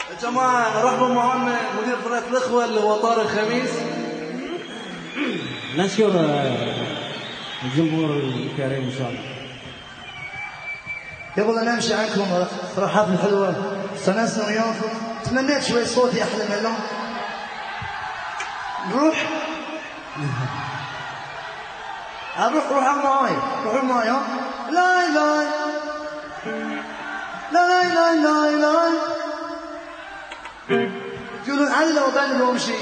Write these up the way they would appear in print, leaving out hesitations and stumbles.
يا جماعة نرحب معنا مدير فرقة الإخوة اللي هو طارق خميس. نشكر الجمهور الكريم إن شاء الله. قبل أن أمشي عنكم فرحات الحلوة استانسنا وياكم، تمنيت شوي صوتي أحلى من اللون. نروح روح معاي، روحوا معاي. ها لا لا لا لا لا لا تقولون علي لو بان لو امشي.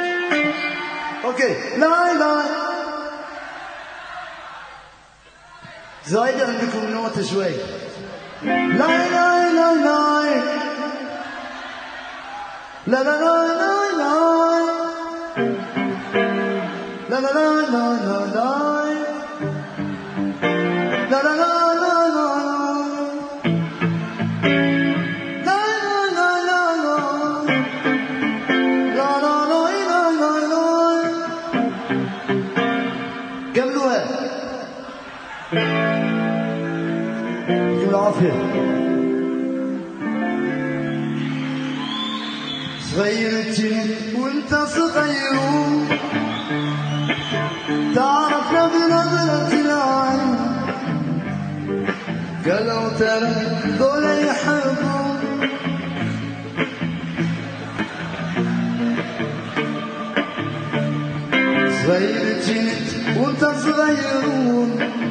اوكي لا لا زايدة عندكم نوتة شوي. لا لا لا لا لا لا لا لا لا لا لا لا لا لا لا لا يقول العافية. صغيرتي وانت صغير تعرفنا بنظرة العين، قالوا ترى دول يحبوا صغيرتي وانت صغير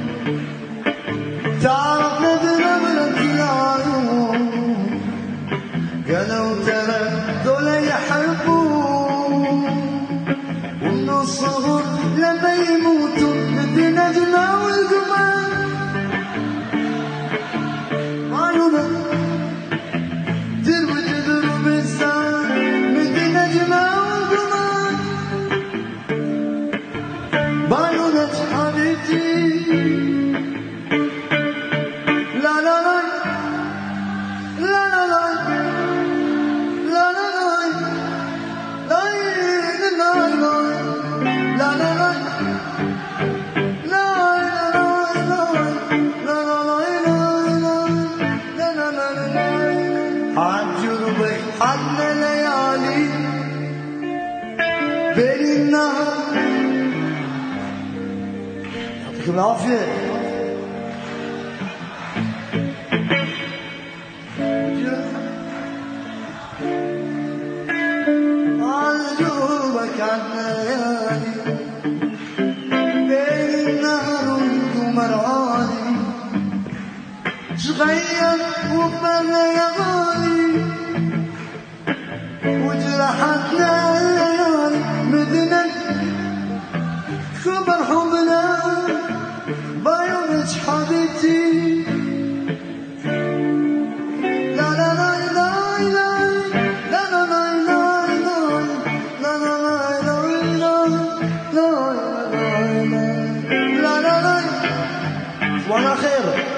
تعرفنا بنظرة العيون، قالوا ترى دول يحبون، ومن الصغر لما يموتوا بدنا نجمع والقمر. قالوا تروي تضرب الساعة بدنا نجمع والقمر. قالوا لك حبيبتي حنا ليالي بين النهار. يعطيكم العافية. عالجوبك عنا ليالي بين النهار والقمر عالي، شغير وفرنا يا غالي، وجرحتنا الليالي مدنك خبر حبنا بعيونك حبيبتي. لا لا لا لا لا لا لا لا لا لا لا لا لا لا لا. صباح الخير.